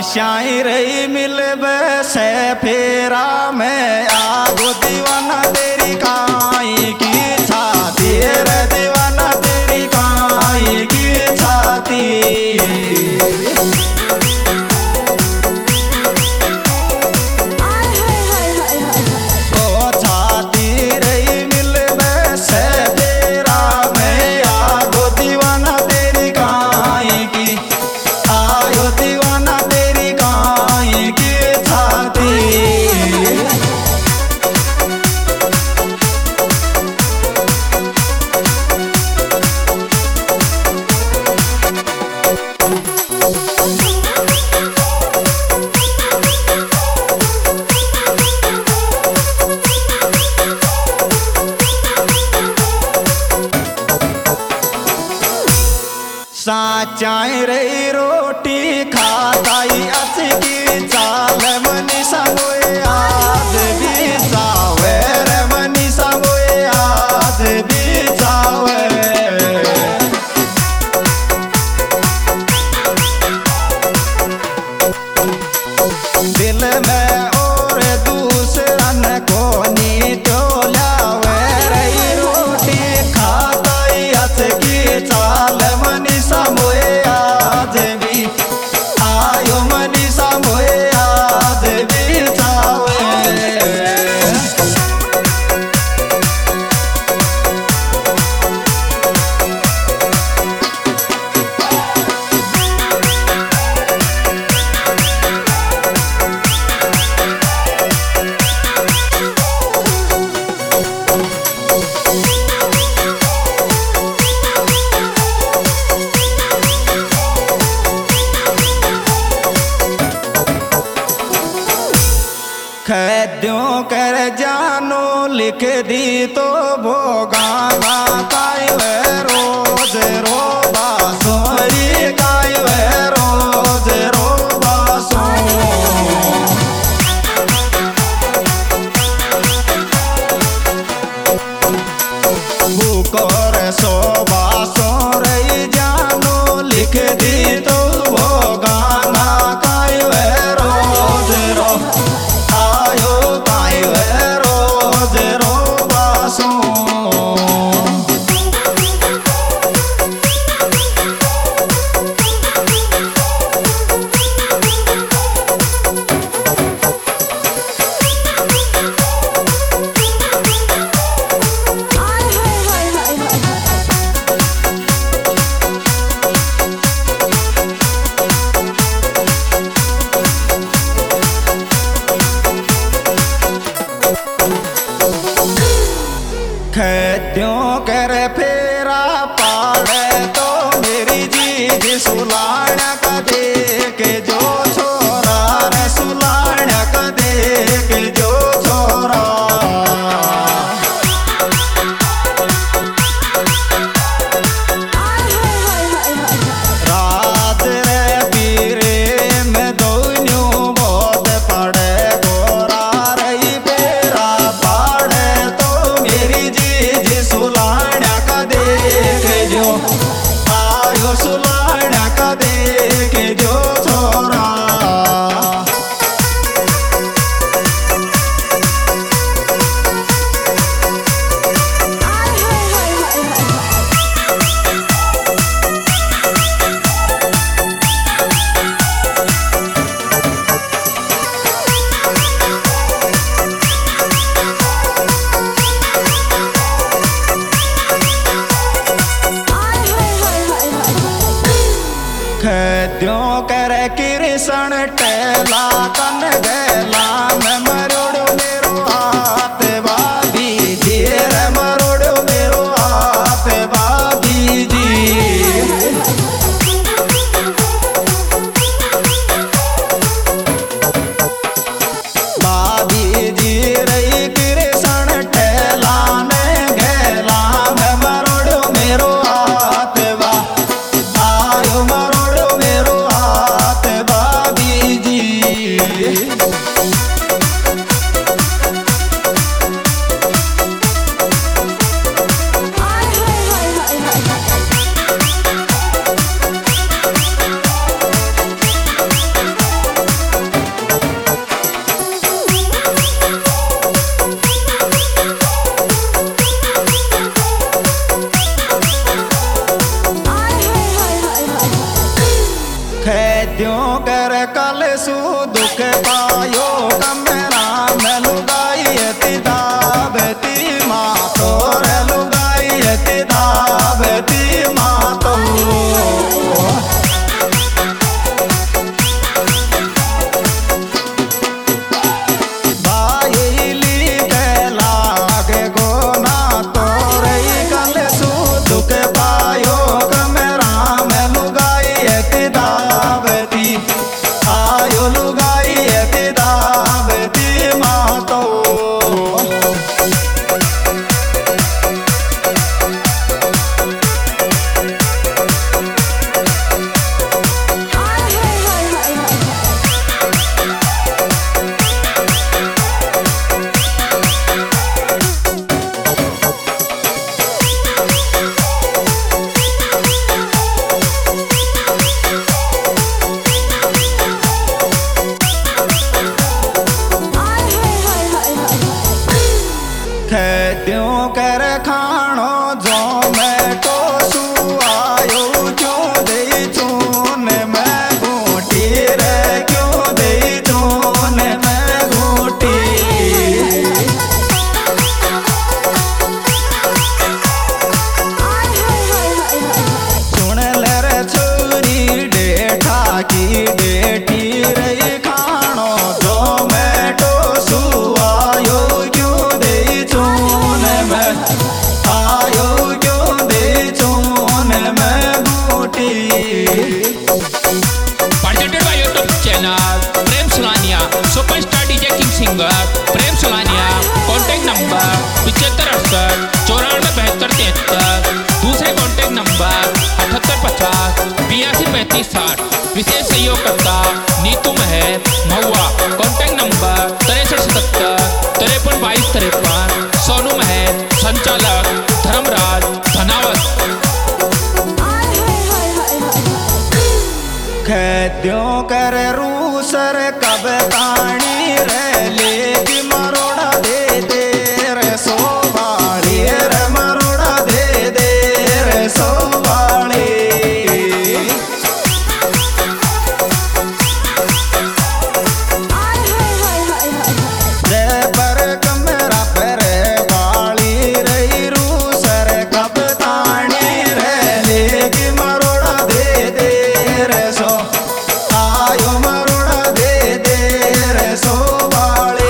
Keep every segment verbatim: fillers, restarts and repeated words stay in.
शायर मिल से फेरा में आगो दीवाना तेरी काई की छाती रे दीवाना तेरी काई की छाती। साचाई रे रोटी खाताई अचकी चाल मनीषा मोए आज भी जावे रे मनीषा मोए आज भी जावे। दिल में और दूसरा न कोनी टोलावे रे रोटी खाताई अचकी चाल मनीषा मोए आज भी आयो मनीषा मोए आज भी जावे। खैद्यों कर जानो लिख दी तो भोगा गाय वे रोज रो बासुरी गाय वे रोज रो बासु। भूकोर सो बासो रे जानो लिख दी तो भोगा गाय वे रोज रो खैद्यों कर फेरा पाड़े तो मेरी जीज सुलाना का देख जो छोरा रे सुलाना का देख जो छोरा। रात रे पीरे में दोनों बहुत पड़े गोरा रही फेरा पाड़े तो मेरी जीज सुलाना का देख जो आयो सुलाना का देख सु दुख पायो कमरा में लुगाई ती दाबती मातो रे लुगाई ती दाबती मातो खेत्यों कर खाणो जोमेटो सु आयो क्यों दे चून में घूटी रे क्यों दे चून में घूटी सुन ले रे छोरी डेठा की डेठी रे खाणो जोमेटो सु आयो क्यों दे चून में आयो क्यों दे चून में घूटी presented by YouTube channel Prem Sulaniya superstar DJ king singer Prem Sulaniya contact number पिछहत्तर अड़सठ चौरानवे बहत्तर तिहत्तर दूसरे कॉन्टैक्ट नंबर अठहत्तर पचास बयासी पैंतीस साठ विशेष सहयोगकर्ता नीतू महर महुआ कॉन्टैक्ट नंबर तिरसठ सतहत्तर तिरपन बाईस तिरपन सोनू महर संचालक धर्मराज धनावत खेत्यों कर रूसर कब ताणी रे लेकी मरोड़ा दे दे रे सोबाड़ी रे मरोड़ा दे दे रे सोबाड़ी रे पर कमरा पर बाली रे रूसर कब ताणी रे लेकी मरोड़ा दे दे रे सो आयो मरोड़ा दे दे रे सो बाड़ी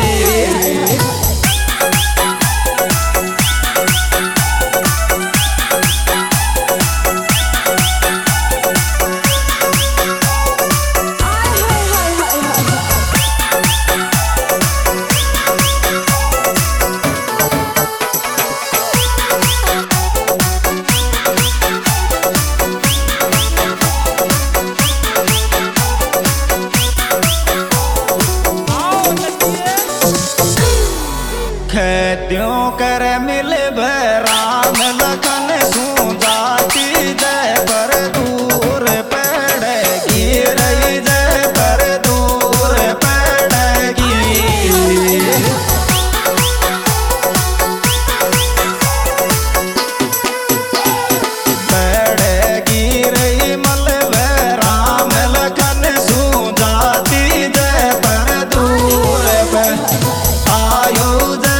खेत्यों कर मिल राम लखन सू जाती जय पर दूर पड़ेगी रही जय पर दूर पड़ेगी पड़ेगी रही मल राम लखन सू जाती जय पर दूर पे आयो